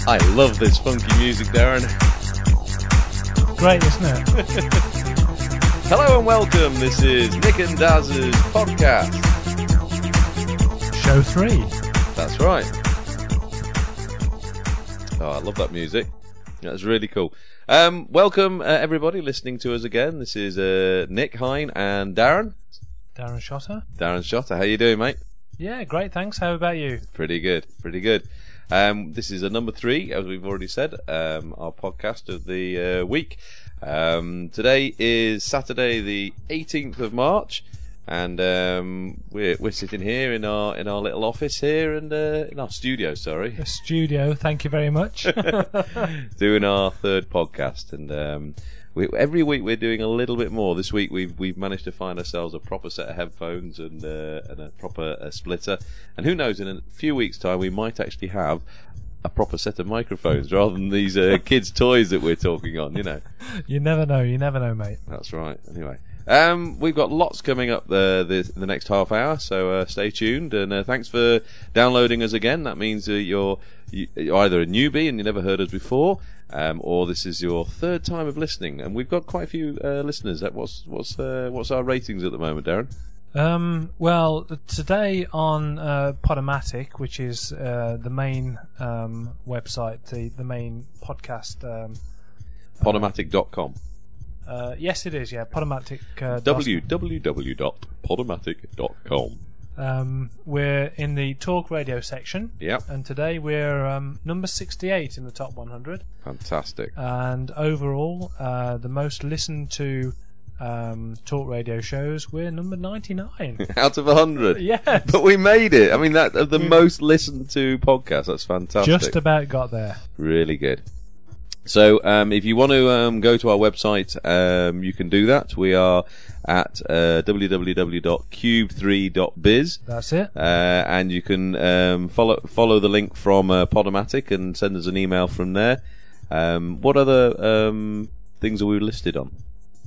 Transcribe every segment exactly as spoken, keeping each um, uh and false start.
I love this funky music, Darren. Great, isn't it? Hello and welcome. This is Nick and Daz's podcast. Show three. That's right. Oh, I love that music. That's really cool. Um, welcome, uh, everybody listening to us again. This is uh, Nick Hine and Darren. Darren Shotter. Darren Shotter. How you doing, mate? Yeah, great, thanks. How about you? Pretty good, pretty good. Um, this is a number three, as we've already said, um, our podcast of the uh, week. Um, today is Saturday, the eighteenth of March, and um, we're we're sitting here in our in our little office here and uh, in our studio. Sorry, a studio. Thank you very much. Doing our third podcast, and um, we, every week we're doing a little bit more. This week we've we've managed to find ourselves a proper set of headphones and uh, and a proper uh, splitter. And who knows, in a few weeks' time we might actually have a proper set of microphones rather than these uh, kids' toys that we're talking on. You know, you never know. You never know, mate. That's right. Anyway. Um, we've got lots coming up uh, the, the next half hour, so uh, stay tuned. And uh, thanks for downloading us again. That means uh, you're, you're either a newbie and you never heard us before, um, or this is your third time of listening. And we've got quite a few uh, listeners. What's what's uh, what's our ratings at the moment, Darren? Um, well, today on uh, Podomatic, which is uh, the main um, website, the the main podcast. Um, Podomatic dot com. Uh, yes, it is. Yeah, Podomatic. Uh, w w w dot podomatic dot com. Um, we're in the talk radio section. Yep. And today we're um, number sixty-eight in the top one hundred. Fantastic. And overall, uh, the most listened to um, talk radio shows, we're number ninety-nine. Out of one hundred? Yes. But we made it. I mean, that of the we most listened to podcast. That's fantastic. Just about got there. Really good. So, um, if you want to um, go to our website, um, you can do that. We are at uh, w w w dot cube three dot biz. That's it. Uh, and you can um, follow follow the link from uh, Podomatic and send us an email from there. Um, what other um, things are we listed on?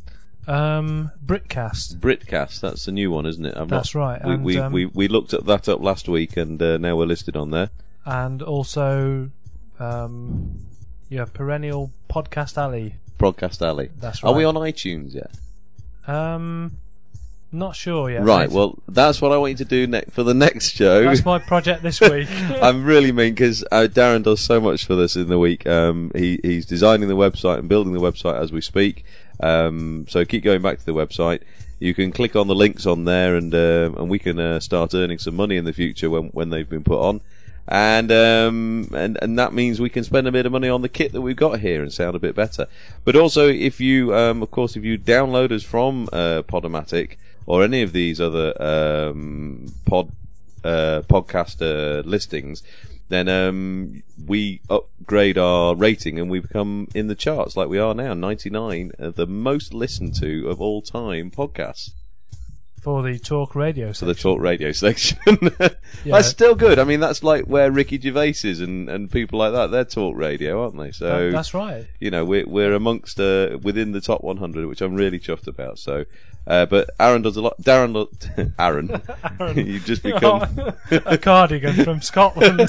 Um, Britcast. Britcast. That's the new one, isn't it? I'm that's not, right. We and, we, um, we we looked at that up last week, and uh, now we're listed on there. And also. Um, Yeah, Perennial Podcast Alley. Podcast Alley. That's right. Are we on iTunes yet? Um, not sure yet. Right, mate. well, that's what I want you to do ne- for the next show. That's my project this week. I'm really mean because uh, Darren does so much for us in the week. Um, he he's designing the website and building the website as we speak. Um, so keep going back to the website. You can click on the links on there, and uh, and we can uh, start earning some money in the future when when they've been put on. And um and and that means we can spend a bit of money on the kit that we've got here and sound a bit better. But also, if you um of course if you download us from uh, Podomatic or any of these other um pod uh podcast uh, listings, then um we upgrade our rating and we become in the charts like we are now, ninety-nine, uh, the most listened to of all time podcasts. For the talk radio section. For the talk radio section. Yeah. That's still good. I mean, that's like where Ricky Gervais is and, and people like that. They're talk radio, aren't they? So uh, that's right. You know, we're we're amongst uh, within the top one hundred, which I'm really chuffed about. So, uh, but Aaron does a lot. Darren, lo- Aaron, Aaron. You've just become a cardigan from Scotland.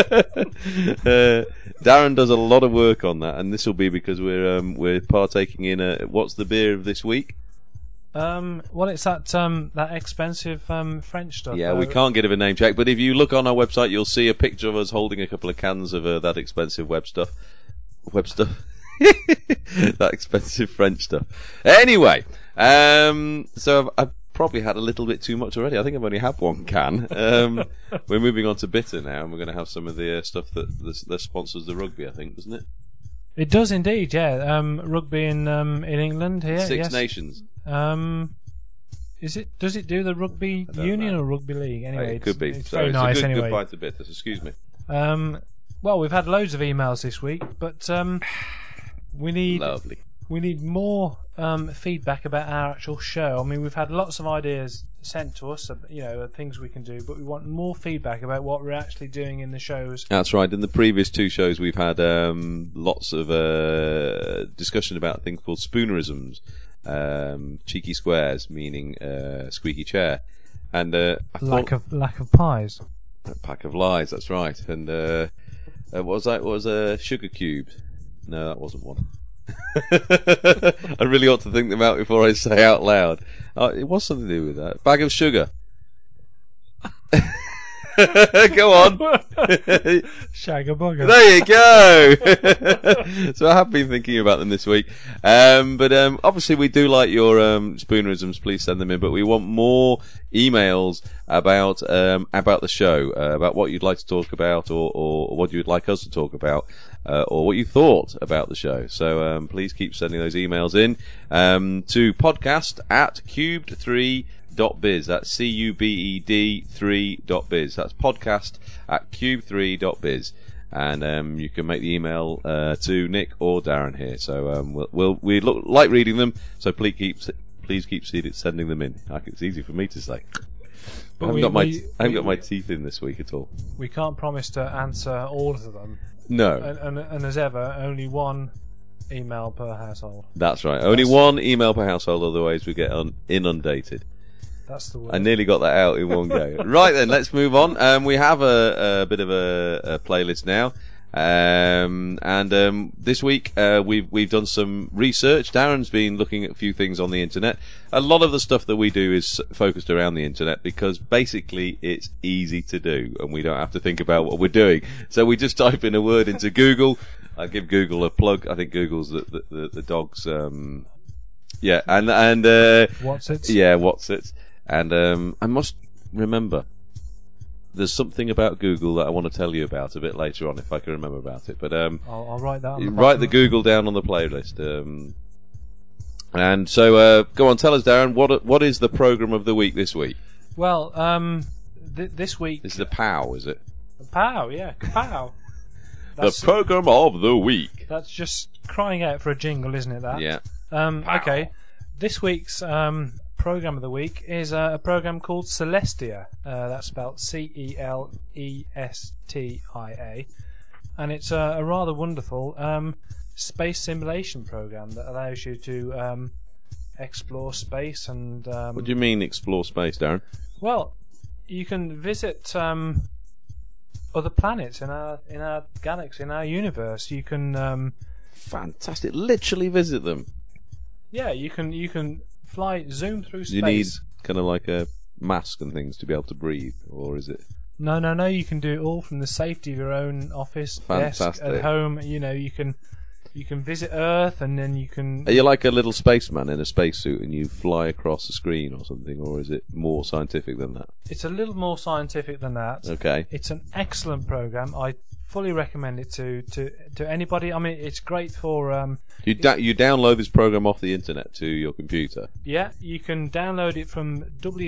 uh, Darren does a lot of work on that, and this will be because we're um, we're partaking in a what's the beer of this week? Um, well, it's that um, that expensive um, French stuff. Yeah, though. we can't get it a name check, but if you look on our website, you'll see a picture of us holding a couple of cans of uh, that expensive web stuff. Web stuff. That expensive French stuff. Anyway, um, so I've, I've probably had a little bit too much already. I think I've only had one can. Um, we're moving on to bitter now, and we're going to have some of the uh, stuff that, that that sponsors the rugby, I think, doesn't it? It does indeed, yeah. Um, rugby in um, in England here. Six yes. Nations. Um, is it? Does it do the rugby union know. or rugby league? Anyway, it could be. It's so very it's nice. a good, anyway, good bite to bitters. Excuse me. Um, well, we've had loads of emails this week, but um, we need Lovely. we need more um, feedback about our actual show. I mean, we've had lots of ideas sent to us, you know, things we can do, but we want more feedback about what we're actually doing in the shows. That's right. In the previous two shows, we've had um, lots of uh, discussion about things called spoonerisms, um, cheeky squares, meaning uh, squeaky chair, and uh, I lack thought, of lack of pies. a pack of lies. That's right, and uh, Uh, what was that? What was a uh, sugar cube? No, that wasn't one. I really ought to think them out before I say out loud. Uh, it was something to do with that. Bag of sugar. Go on. Shagabugger. There you go. So I have been thinking about them this week. Um, but um, obviously we do like your um, spoonerisms. Please send them in. But we want more emails about um, about the show, uh, about what you'd like to talk about, or, or what you'd like us to talk about. Uh, or what you thought about the show. So um, please keep sending those emails in um, to podcast at cubed three dot biz. That's C U B E D three dot biz. That's podcast at cubed three dot biz. And um, you can make the email uh, to Nick or Darren here. So um, we'll, we'll we look, like reading them. So please keep please keep sending them in. Like, it's easy for me to say. But I haven't, we, got, my, we, I haven't we, got my teeth in this week at all. We can't promise to answer all of them. No. And, and, and as ever, only one email per household. That's right. Only That's one email per household, otherwise we get un- inundated. That's the word. I nearly got that out in one go. Right then, let's move on. Um, we have a, a bit of a, a playlist now. Um, and um, this week uh, we've we've done some research. Darren's been looking at a few things on the internet. A lot of the stuff that we do is focused around the internet because basically it's easy to do and we don't have to think about what we're doing. So we just type in a word into Google. I give Google a plug. I think Google's the the, the, the dog's. Um, yeah, and and uh, what's it? Yeah, what's it? And um, I must remember. There's something about Google that I want to tell you about a bit later on if I can remember about it. But um, I'll, I'll write that. On the write the Google down on the playlist. Um, and so, uh, go on, tell us, Darren, what what is the program of the week this week? Well, um, th- this week. This is the POW, is it? POW, yeah, POW. The program of the week. That's just crying out for a jingle, isn't it? That. Yeah. Um, okay. This week's um, program of the week is uh, a program called Celestia. Uh, that's spelled C E L E S T I A, and it's a, a rather wonderful um, space simulation program that allows you to um, explore space and. Um, what do you mean explore space, Darren? Well, you can visit um, other planets in our in our galaxy, in our universe. You can. Um, Fantastic! Literally visit them. Yeah, you can you can fly zoom through space. You need kind of like a mask and things to be able to breathe, or is it? No, no, no. You can do it all from the safety of your own office, Fantastic. desk, at home. You know, you can you can visit Earth, and then you can. Are you like a little spaceman in a spacesuit, and you fly across the screen or something, or is it more scientific than that? It's a little more scientific than that. Okay. It's an excellent program. I fully recommend it to, to, to anybody. I mean, it's great for. Um, you da- you download this program off the internet to your computer. Yeah, you can download it from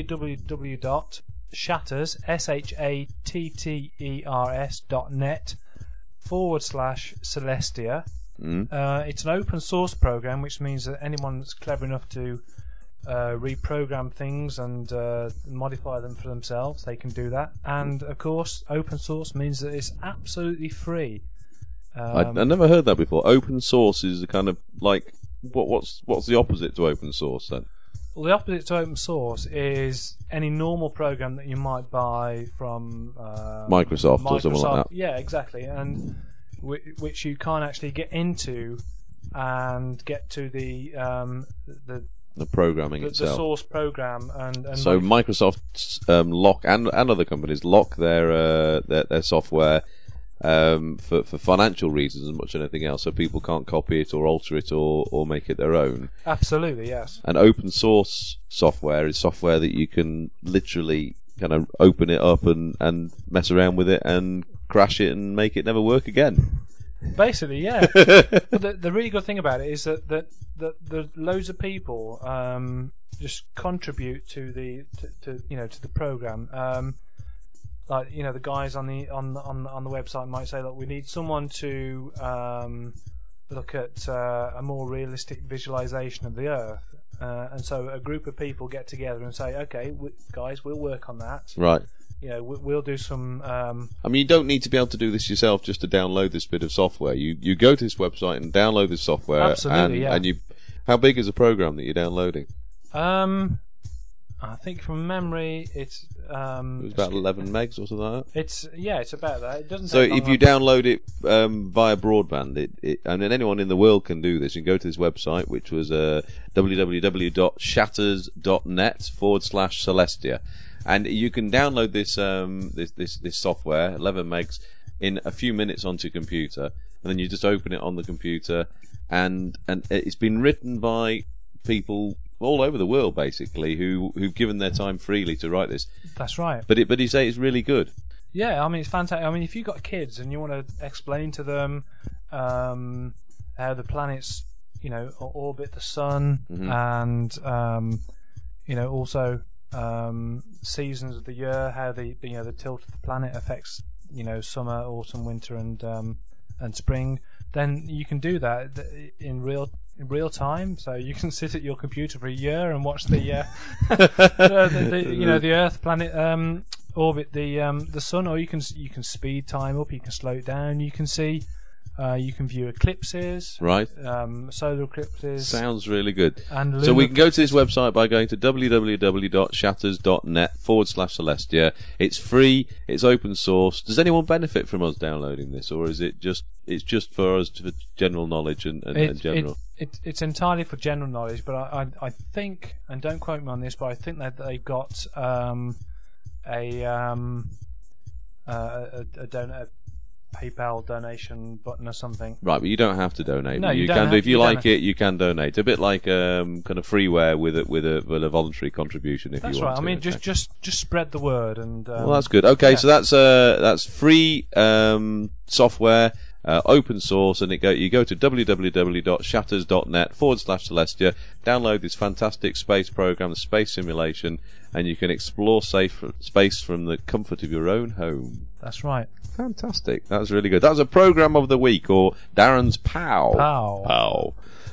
www dot shatters s h a t t e r s dot net forward slash Celestia. Mm. Uh, it's an open source program, which means that anyone that's clever enough to uh, reprogram things and uh, modify them for themselves, they can do that. And of course, open source means that it's absolutely free. Um, I, I never heard that before. Open source is a kind of like what, what's what's the opposite to open source then? Well, the opposite to open source is any normal program that you might buy from uh, Microsoft, Microsoft or something like that. Yeah, exactly, and w- which you can't actually get into and get to the um, the the programming the, itself, the source program, and, and so Microsoft, Microsoft um, lock and and other companies lock their uh, their, their software. Um, for, for financial reasons as much as anything else, so people can't copy it or alter it or, or make it their own. Absolutely, yes. And open source software is software that you can literally kind of open it up and, and mess around with it and crash it and make it never work again. Basically, yeah. But the, the really good thing about it is that that, that, that loads of people um, just contribute to the to, to you know to the program. Um, Like you know, the guys on the on the, on the, on the website might say, "Look, we need someone to um, look at uh, a more realistic visualization of the Earth," uh, and so a group of people get together and say, "Okay, we, guys, we'll work on that." Right. You know, we, we'll do some. Um, I mean, you don't need to be able to do this yourself just to download this bit of software. You you go to this website and download this software. Absolutely, and, yeah. And you, how big is the program that you're downloading? Um, I think from memory, it's um, It was about eleven megs or something like that. It's yeah, it's about that. It doesn't. So take long if you enough. download it um, via broadband, it, it, and then anyone in the world can do this, you can go to this website, which was uh, www.shatters.net forward slash Celestia, and you can download this um, this, this this software, eleven megs, in a few minutes onto your computer, and then you just open it on the computer, and and it's been written by people all over the world, basically, who who've given their time freely to write this. That's right. But it, but you say it's really good. Yeah, I mean it's fantastic. I mean, if you've got kids and you want to explain to them um, how the planets, you know, orbit the sun, Mm-hmm. and um, you know, also um, seasons of the year, how the you know the tilt of the planet affects, you know, summer, autumn, winter, and um, and spring, then you can do that in real. In real time, so you can sit at your computer for a year and watch the, uh, the, the, the you know the Earth planet um, orbit the um, the sun, or you can you can speed time up, you can slow it down, you can see, uh, you can view eclipses, Right. um, solar eclipses. Sounds really good. And so we lunar can go to this website by going to www.shatters.net forward slash Celestia. It's free. It's open source. Does anyone benefit from us downloading this, or is it just it's just for us for general knowledge and, and, It- and general? It, it, it's entirely for general knowledge, but I, I, I think, and don't quote me on this, but I think that they've got um, a, um, uh, a, a, don- a PayPal donation button or something. Right, but you don't have to donate. No, you you don't can have do if to- you you don't like have- it. You can donate. A bit like um, kind of freeware with a with a with a voluntary contribution if That's you right. want I to. mean, okay. just, just just spread the word, and um, Well, that's good. Okay, yeah. so that's uh, that's free um, software, uh, open source, and it go you go to www.shatters.net forward slash Celestia, download this fantastic space program, the space simulation, and you can explore safe space from the comfort of your own home. That's right. Fantastic. That was really good. That was a program of the week, or Darren's Pow. Pow. Pow.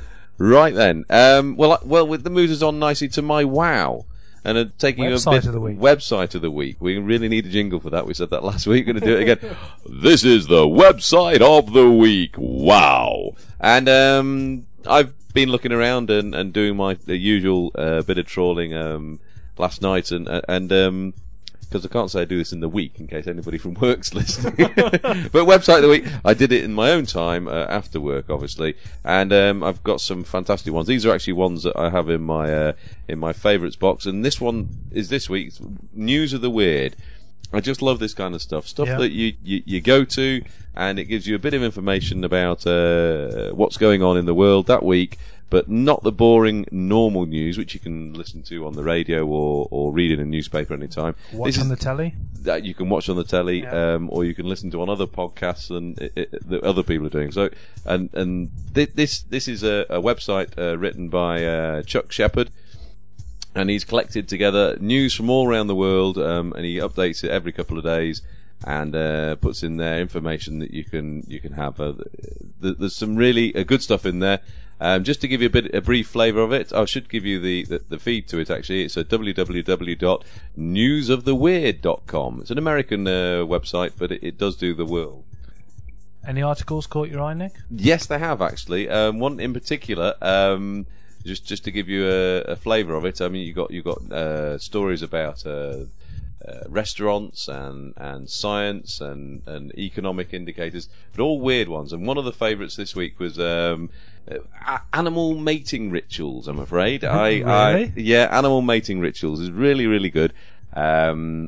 Right then. Um, well, I- well, with the moves us on nicely to my wow. And uh, taking Website a bit of the week. website of the week. We really need a jingle for that. We said that last week. We're going to do it again. This is the website of the week. Wow! And um, I've been looking around and, and doing my the usual uh, bit of trawling um, last night, and and um, because I can't say I do this in the week in case anybody from work's listening. But website of the week, I did it in my own time uh, after work, obviously, and um, I've got some fantastic ones. These are actually ones that I have in my uh, in my favourites box, and this one is this week's News of the Weird. I just love this kind of stuff, stuff Yeah. that you, you you go to, and it gives you a bit of information about uh, what's going on in the world that week. But not the boring normal news, which you can listen to on the radio or, or read in a newspaper anytime. Watch This on is- the telly. that you can watch on the telly, Yeah. um, or you can listen to on other podcasts and it, it, that other people are doing. So, and and thi- this this is a, a website uh, written by uh, Chuck Shepherd, and he's collected together news from all around the world, um, and he updates it every couple of days, and uh, puts in there information that you can you can have. Uh, th- there's some really uh, good stuff in there. Um, just to give you a bit, a brief flavour of it, I should give you the, the, the feed to it. Actually, it's at w w w dot news of the weird dot com. It's an American uh, website, but it, it does do the world. Any articles caught your eye, Nick? Yes, they have actually. Um, one in particular, um, just just to give you a, a flavour of it. I mean, you got you got uh, stories about uh, uh, restaurants and, and science and, and economic indicators, but all weird ones. And one of the favourites this week was um, uh, animal mating rituals. I'm afraid. I, I Really? yeah, animal mating rituals is really really good. Um,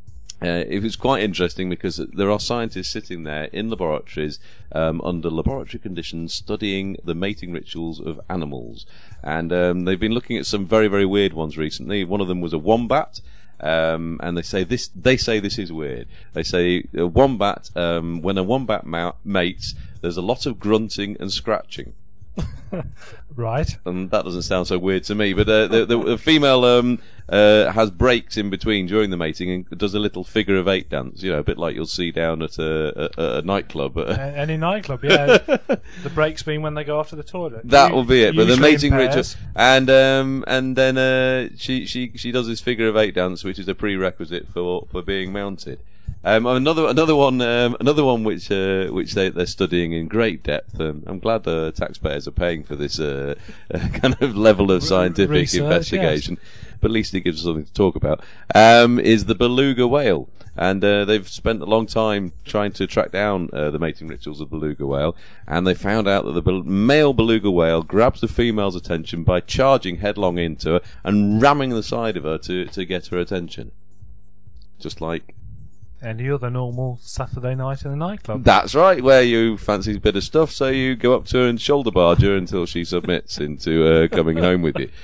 Uh, it was quite interesting because there are scientists sitting there in laboratories um, under laboratory conditions studying the mating rituals of animals. And um, they've been looking at some very, very weird ones recently. One of them was a wombat. Um, and they say this. They say this is weird. They say a wombat. Um, when a wombat ma- mates, there's a lot of grunting and scratching. Right. And that doesn't sound so weird to me, but uh, the, the, the female um, uh, has breaks in between during the mating and does a little figure of eight dance, you know, a bit like you'll see down at a, a, a nightclub. A- Any nightclub, yeah. The breaks being when they go off to the toilet. That U- will be it. But the usually in mating ritual, pairs. and um, and then uh, she she she does this figure of eight dance, which is a prerequisite for for being mounted. Um, another another one, um, another one which uh, which they they're studying in great depth. Um, I'm glad the taxpayers are paying for this uh, uh, kind of level of scientific Research, investigation. But at least it gives us something to talk about. Um, is the beluga whale, and uh, they've spent a long time trying to track down uh, the mating rituals of the beluga whale, and they found out that the bel- male beluga whale grabs the female's attention by charging headlong into her and ramming the side of her to to get her attention, just like. Any other normal Saturday night in the nightclub. That's right, where you fancy a bit of stuff, so you go up to her and shoulder barge her until she submits into uh, coming home with you.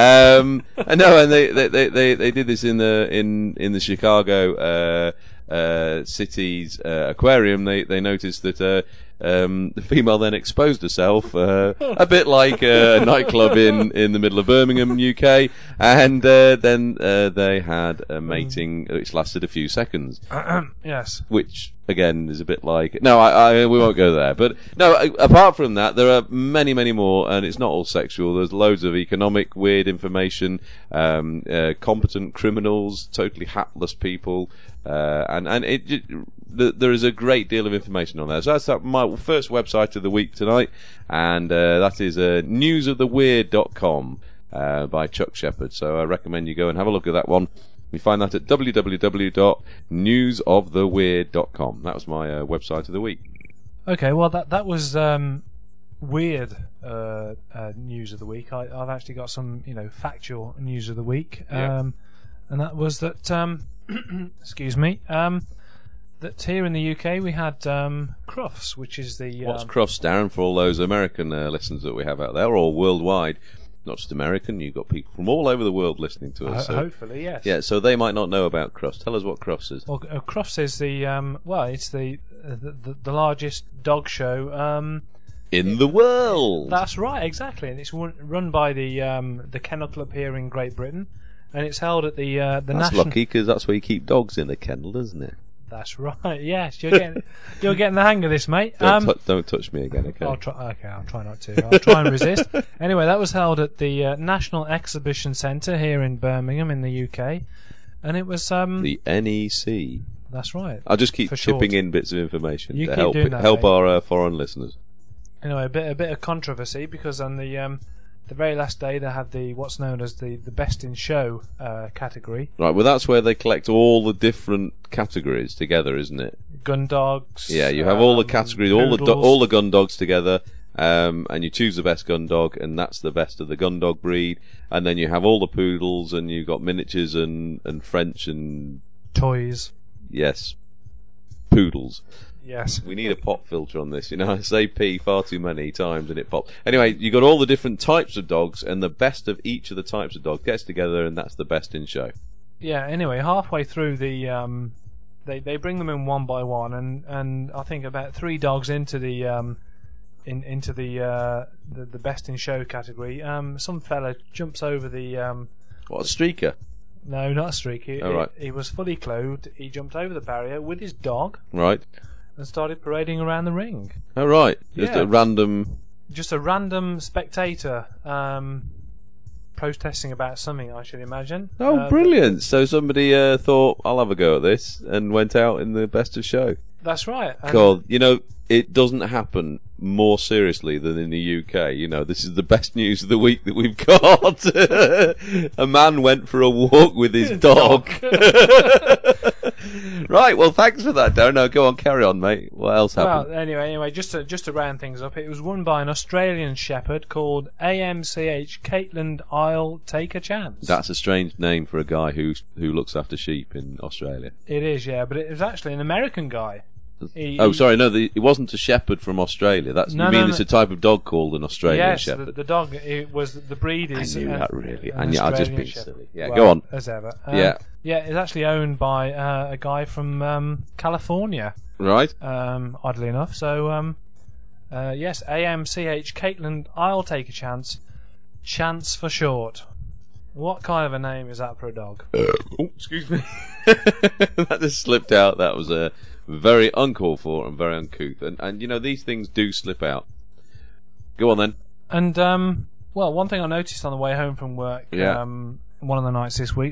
Um, and no, and they, they, they, they, they did this in the in in the Chicago uh, uh, city's uh, aquarium. They they noticed that uh, um, the female then exposed herself uh, a bit like uh, a nightclub in, in the middle of Birmingham, U K, and uh, then uh, they had a mating which lasted a few seconds. Yes. Which again is a bit like no, I, I we won't go there. But no, apart from that, there are many, many more, and it's not all sexual. There's loads of economic weird information, um, uh, competent criminals, totally hapless people, uh, and and it, it th- there is a great deal of information on there. So that's that, my first website of the week tonight, and uh, that is uh, news of the weird dot com uh, by Chuck Shepherd. So I recommend you go and have a look at that one. You find that at w w w dot news of the weird dot com. That was my uh, website of the week. Okay, well that that was um, weird uh, uh, news of the week. I, I've actually got some, you know, factual news of the week, um, Yeah. and that was that. Um, excuse me. Um, that here in the U K we had um, Crufts, which is the What's um, Crufts, Darren, for all those American uh, listeners that we have out there, or worldwide? Not just American, you've got people from all over the world listening to us. Ho- So, hopefully, yes. yeah, so they might not know about Crufts. Tell us what Crufts is. Well, uh, Crufts is the um, well, it's the, uh, the the the largest dog show. Um, In the world! That's right, exactly, and it's run, run by the um, the Kennel Club here in Great Britain, and it's held at the uh, the That's national. lucky, because that's where you keep dogs in a kennel, isn't it? That's right. Yes, you're getting you're getting the hang of this, mate. Don't, Um, tou- don't touch me again, okay? I'll try. Okay, I'll try not to. I'll try and resist. Anyway, that was held at the uh, National Exhibition Centre here in Birmingham, in the U K, and it was um. The N E C. That's right. I'll just keep For chipping short. in bits of information You to keep help doing that, help mate. our uh, foreign listeners. Anyway, a bit a bit of controversy because on the um the very last day they had the what's known as the the best in show uh, category. Right, well, that's where they collect all the different categories together, isn't it? Gun dogs. Yeah, you have all the um, categories, all the do- poodles. all the gun dogs together, um, and you choose the best gun dog, and that's the best of the gun dog breed. And then you have all the poodles, and you've got miniatures and, and French and toys. yes, poodles. Yes. We need a pop filter on this, you know. I say P far too many times and it pops. Anyway, you got all the different types of dogs, and the best of each of the types of dogs gets together, and that's the best in show. Yeah. Anyway, halfway through the um, they they bring them in one by one, and, and I think about three dogs into the um, in into the uh, the, the best in show category. Um, some fella jumps over the um, What, a streaker? no, not a streak. He, Oh, right. he, he was fully clothed. He jumped over the barrier with his dog Right. and started parading around the ring. Oh, right. Just Yeah. a random... Just a random spectator um, protesting about something, I should imagine. Oh, Uh, brilliant. So somebody uh, thought, I'll have a go at this, and went out in the best of show. That's right. And God, you know, it doesn't happen more seriously than in the U K. You know, this is the best news of the week that we've got. A man went for a walk with his dog. Right, well, thanks for that, Darren. Now, go on, carry on, mate. What else happened? Well, anyway, anyway, just to just to round things up, it was won by an Australian shepherd called A M C H Caitland I'll Take a Chance. That's a strange name for a guy who who looks after sheep in Australia. It is, yeah, but it was actually an American guy. He- Oh, he- sorry, no, the, it wasn't a shepherd from Australia. That's No, you mean no, it's no. a type of dog called an Australian yes, the, shepherd. the dog. It was the breed I is. knew an- that, really. an I knew- I've just Australian been shepherd. silly. Yeah, Well, go on. As ever. Um, Yeah. Yeah, it's actually owned by uh, a guy from um, California. Right? Um, oddly enough, so um, uh, yes, A M C H Caitland I'll Take a Chance. Chance for short. What kind of a name is that for a dog? Oh, excuse me. That just slipped out. That was uh, very uncalled for and very uncouth. And, and, you know, these things do slip out. Go on, then. And um, well, one thing I noticed on the way home from work, Yeah. um, one of the nights this week, that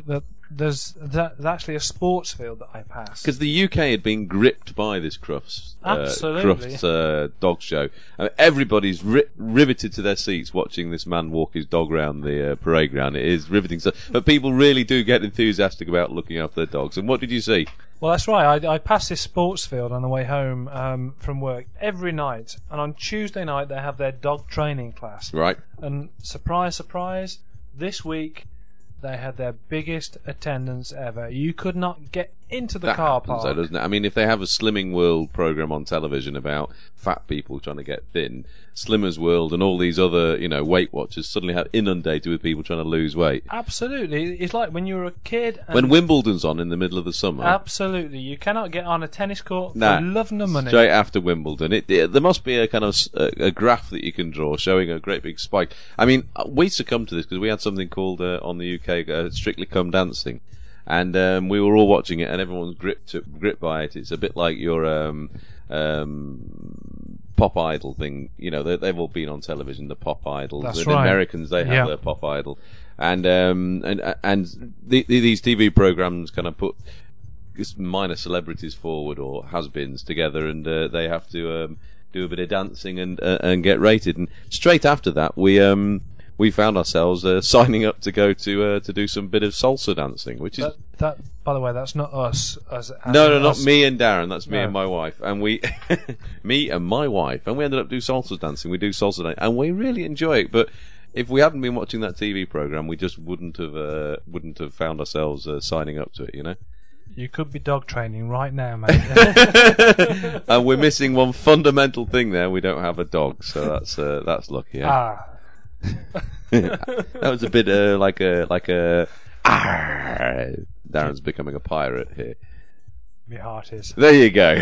there's, there's actually a sports field that I passed. Because the U K had been gripped by this Crufts, uh, Absolutely. Crufts uh, dog show. I mean, everybody's ri- riveted to their seats watching this man walk his dog around the uh, parade ground. It is riveting stuff. But people really do get enthusiastic about looking after their dogs. And what did you see? Well, that's right. I, I passed this sports field on the way home um, from work every night. And on Tuesday night, they have their dog training class. Right. And surprise, surprise, this week they had their biggest attendance ever. You could not get into the that car happens, park. though, doesn't it? I mean, if they have a Slimming World program on television about fat people trying to get thin, Slimmers World and all these other, you know, Weight Watchers suddenly have inundated with people trying to lose weight. Absolutely. It's like when you were a kid. And When Wimbledon's on in the middle of the summer. Absolutely. You cannot get on a tennis court Nah, for love nor money. Straight after Wimbledon. It, it, there must be a kind of s- a, a graph that you can draw showing a great big spike. I mean, we succumbed to this because we had something called, uh, on the U K, uh, Strictly Come Dancing. And um, we were all watching it, and everyone's gripped to, gripped by it. It's a bit like your um, um, Pop Idol thing. You know, they, they've all been on television. The Pop Idols. That's the right. Americans, they have Yeah. their Pop Idol, and um, and and the, the, these T V programs kind of put just minor celebrities forward or has-beens together, and uh, they have to um, do a bit of dancing and uh, and get rated. And straight after that, we um. we found ourselves uh, signing up to go to uh, to do some bit of salsa dancing, which is That, that, by the way, that's not us. As, as no, no, not us. me and Darren. That's me No. and my wife, and we, me and my wife, and we ended up doing salsa dancing. We do salsa dancing, and we really enjoy it. But if we hadn't been watching that T V program, we just wouldn't have uh, wouldn't have found ourselves uh, signing up to it. You know. You could be dog training right now, mate. And we're missing one fundamental thing there. We don't have a dog, so that's uh, that's lucky. Yeah? ah. That was a bit uh, like a like a. Ah, Darren's becoming a pirate here. My heart is. There you go.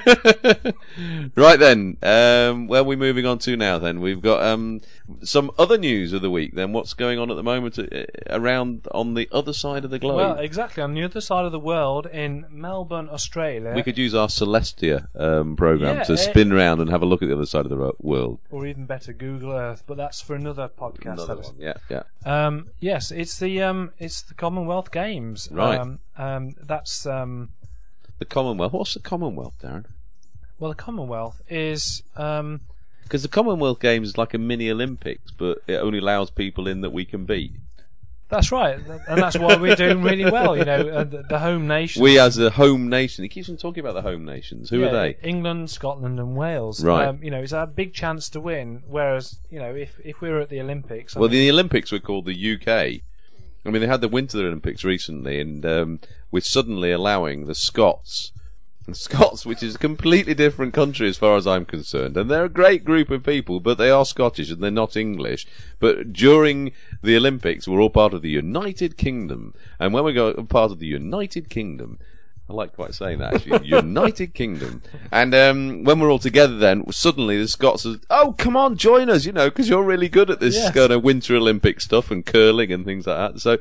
Right then, um, where are we moving on to now? Then we've got um, some other news of the week. Then what's going on at the moment uh, around on the other side of the globe? Well, exactly. On the other side of the world, in Melbourne, Australia, We could use our Celestia um, program Yeah, to it- spin round and have a look at the other side of the ro- world. or even better, Google Earth. But that's for another podcast. Another that is- one. Yeah, yeah. Um, yes, it's the um, it's the Commonwealth Games. Right. Um, um, that's um, The Commonwealth. What's the Commonwealth, Darren? well, the Commonwealth is um, Because the Commonwealth Games is like a mini Olympics, but it only allows people in that we can beat. that's right, and that's why we're doing really well. You know, uh, the, the home nation. We as a home nation. He keeps on talking about the home nations. Who yeah, are they? England, Scotland, and Wales. Right. Um, you know, it's our big chance to win. Whereas, you know, if if we were at the Olympics, I Well, mean, the Olympics were called the U K. I mean, they had the Winter Olympics recently, and um, we're suddenly allowing the Scots. The Scots, which is a completely different country as far as I'm concerned, and they're a great group of people, but they are Scottish and they're not English. But during the Olympics, we're all part of the United Kingdom, and when we go part of the United Kingdom, I like quite saying that actually, United Kingdom, and um, when we're all together, then suddenly the Scots are, oh, come on, join us, you know, because you're really good at this Yes. kind of Winter Olympic stuff and curling and things like that. So.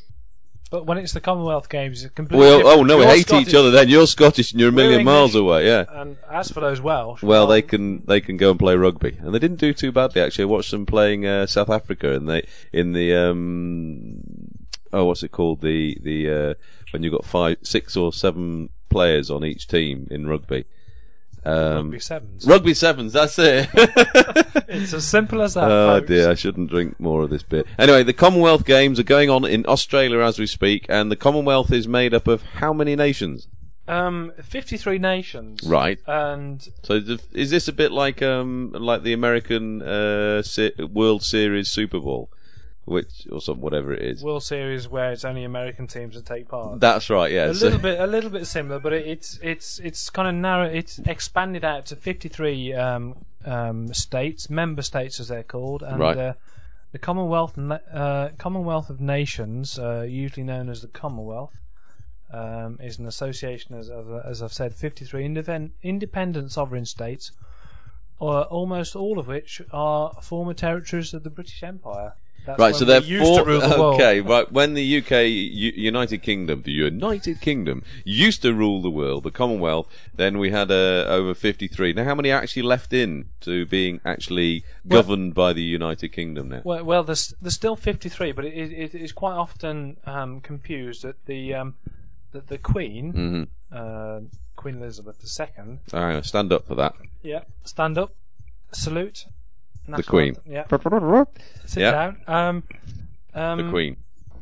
but when it's the Commonwealth Games, it's completely. Well, different. oh no, we You're hate Scottish, each other then. You're Scottish and you're a We're million miles English. away, yeah. And as for those Welsh, Well, they can they can go and play rugby, and they didn't do too badly actually. I watched them playing uh, South Africa, and they in the um oh what's it called the the uh, when you've got five six or seven players on each team in rugby. Um, rugby sevens. Rugby sevens, that's it. It's as simple as that. Oh folks. dear, I shouldn't drink more of this beer. Anyway, the Commonwealth Games are going on in Australia as we speak, and the Commonwealth is made up of how many nations? Um, fifty-three nations. Right. And So th- is this a bit like um like the American uh, se- World Series Super Bowl, which or some whatever it is? World Series where it's only American teams that take part. That's right. Yeah. a so- little bit, a little bit similar, but it, it's it's it's kind of narrow. It's expanded out to fifty-three um, um, states, member states as they're called, and Right. uh, the Commonwealth Na- uh, Commonwealth of Nations, uh, usually known as the Commonwealth, um, is an association, as I've, as I've said, fifty-three independent, independent sovereign states, or almost all of which are former territories of the British Empire. That's right, when so they're we used four. to rule the world. Okay, right. When the U K, U- United Kingdom, the United Kingdom used to rule the world, the Commonwealth. Then we had uh, over fifty-three. Now, how many are actually left in to being actually Well- governed by the United Kingdom now? Well, well, there's there's still fifty-three, but it, it, it is quite often um, confused that the um, that the Queen, Mm-hmm. uh, Queen Elizabeth the Second. All right, stand up for that. Yeah, stand up, salute. The National Queen. anthem, Yeah, sit Yeah. down. Um, um, The Queen.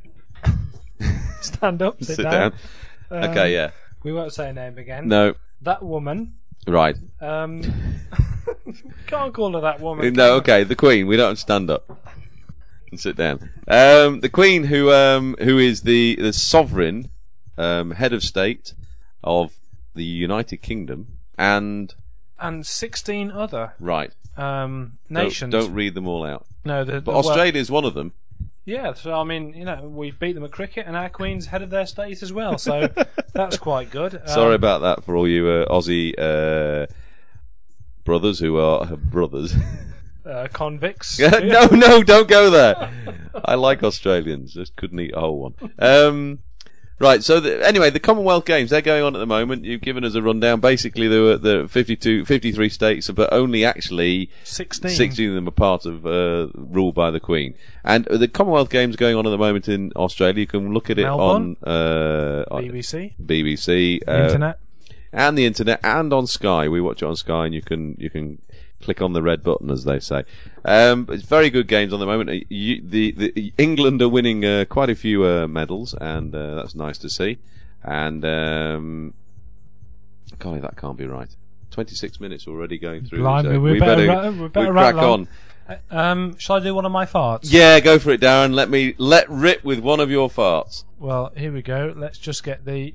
Stand up, sit, Sit down. down. Um, Okay, yeah. We won't say her name again. No. That woman. Right. Um, can't call her that woman. No, okay, the Queen. We don't stand up and sit down. Um, the Queen, who um, who is the the sovereign um, head of state of the United Kingdom, and And sixteen other right um, don't- nations. Don't, read them all out. No, the, But the- well, Australia is one of them. yeah, so I mean, you know, we've beat them at cricket, and our Queen's head of their state as well. So that's quite good. Um, Sorry about that for all you uh, Aussie uh, brothers who are uh, brothers. uh, convicts. no, no, don't go there. I like Australians. Just couldn't eat a whole one. Um, right. So the, anyway, the Commonwealth Games, they're going on at the moment. You've given us a rundown. Basically, there were the fifty-two, fifty-three states, but only actually sixteen. sixteen of them are part of uh, ruled by the Queen. And the Commonwealth Games going on at the moment in Australia. You can look at it Melbourne. on uh, on B B C, B B C, uh, internet. and the internet, and on Sky. We watch it on Sky, and you can you can click on the red button, as they say. Um, it's very good games on the moment. Uh, You, the, the England are winning uh, quite a few uh, medals, and uh, that's nice to see. And um, golly, that can't be right. Twenty-six minutes already going through. Blimey, so we we better better, ra- we better we crack rattle on. Uh, Um, shall I do one of my farts? Yeah, go for it, Darren. Let me let rip with one of your farts. Well, here we go. Let's just get the.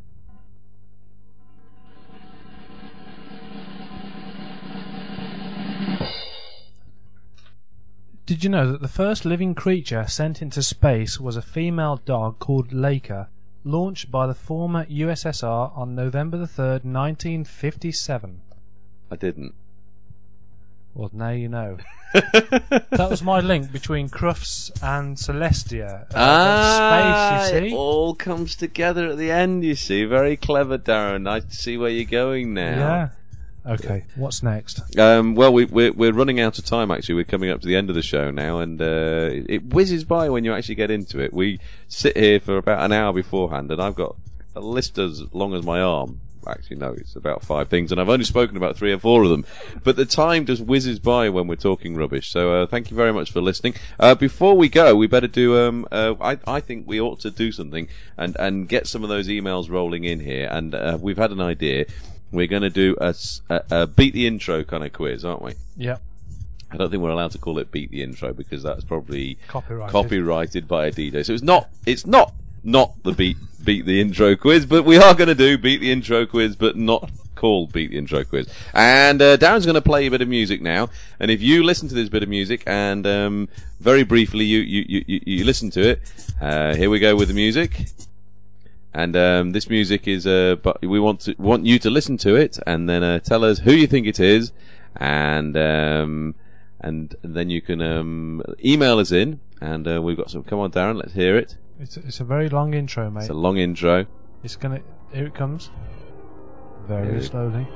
Did you know that the first living creature sent into space was a female dog called Laika, launched by the former U S S R on November the third, nineteen fifty-seven? I didn't. Well, now you know. That was my link between Crufts and Celestia. Uh, ah, space, you it see? all comes together at the end, you see. Very clever, Darren. Nice to see where you're going now. Yeah. Okay, what's next? Um, well, we, we're, we're running out of time, actually. We're coming up to the end of the show now, and uh, it, it whizzes by when you actually get into it. We sit here for about an hour beforehand, and I've got a list as long as my arm. Actually, no, it's about five things, and I've only spoken about three or four of them. But the time just whizzes by when we're talking rubbish. So uh, thank you very much for listening. Uh, before we go, we better do. Um, uh, I, I think we ought to do something and, and get some of those emails rolling in here. And uh, we've had an idea. We're going to do a, a, a beat the intro kind of quiz, aren't we? Yep. I don't think we're allowed to call it beat the intro because that's probably Copyrighted. copyrighted by a D J. So it's not. It's not. Not the beat beat the intro quiz, but we are going to do beat the intro quiz, but not called beat the intro quiz. And uh, Darren's going to play a bit of music now. And if you listen to this bit of music, and um, very briefly you you, you, you you listen to it, uh, here we go with the music. And um, this music is, uh, but we want to want you to listen to it, and then uh, tell us who you think it is, and um, and then you can um, email us in, and uh, we've got some. Come on, Darren, let's hear it. It's a, it's a very long intro, mate. It's a long intro. It's gonna. Here it comes. Very Here. slowly.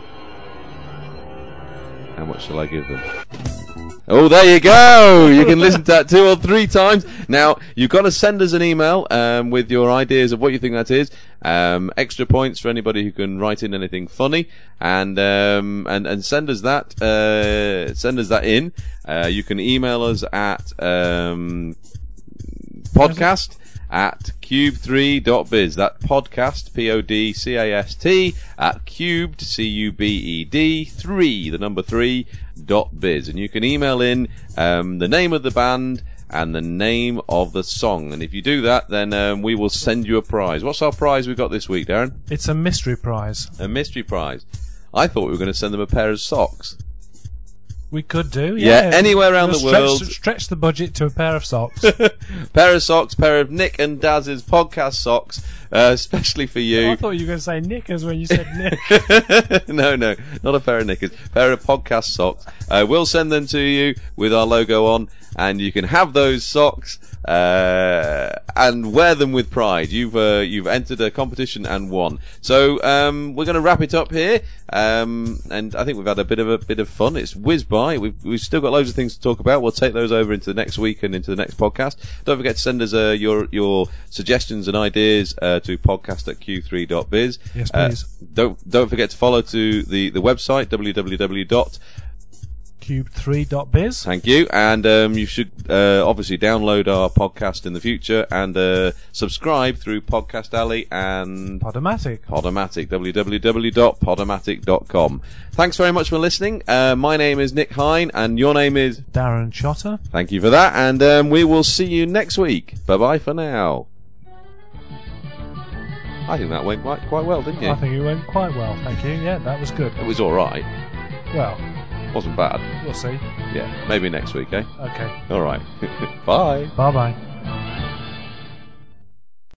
How much shall I give them? Oh, there you go! You can listen to that two or three times. Now, you've got to send us an email um, with your ideas of what you think that is. Um, extra points for anybody who can write in anything funny, and um, and and send us that. Uh, send us that in. Uh, you can email us at um, podcast at cube three dot biz. That podcast, P O D C A S T, at cubed, C U B E D, three, the number three, dot biz. And you can email in um, the name of the band and the name of the song. And if you do that, then um, we will send you a prize. What's our prize we got this week, Darren? It's a mystery prize. A mystery prize. I thought we were going to send them a pair of socks. We could do, Yeah, yeah. anywhere around We'll the stretch, world. Stretch the budget to a pair of socks. Pair of socks, pair of Nick and Daz's podcast socks, uh, especially for you. Oh, I thought you were going to say knickers when you said Nick. no, no, not a pair of knickers. Pair of podcast socks. Uh, we'll send them to you with our logo on, and you can have those socks uh, and wear them with pride. You've uh, you've entered a competition and won. So um, we're going to wrap it up here, um, and I think we've had a bit of a bit of fun. It's whizzed by. We've we've still got loads of things to talk about. We'll take those over into the next week and into the next podcast. Don't forget to send us uh, your your suggestions and ideas uh, to podcast at q three dot biz. Yes, please. Uh, don't don't forget to follow to the the website w w w dot cube three dot biz. Thank you, and um, you should uh, obviously download our podcast in the future and uh, subscribe through Podcast Alley and Podomatic. Podomatic, w w w dot podomatic dot com. Thanks very much for listening. Uh, my name is Nick Hine, and your name is Darren Chotter. Thank you for that, and um, we will see you next week. Bye bye for now. I think that went quite quite well, didn't you? I think it went quite well, thank you. Yeah, that was good. It was all right. Well, wasn't bad. we'll see. Yeah, maybe next week, eh? Okay. All right. Bye. Bye bye.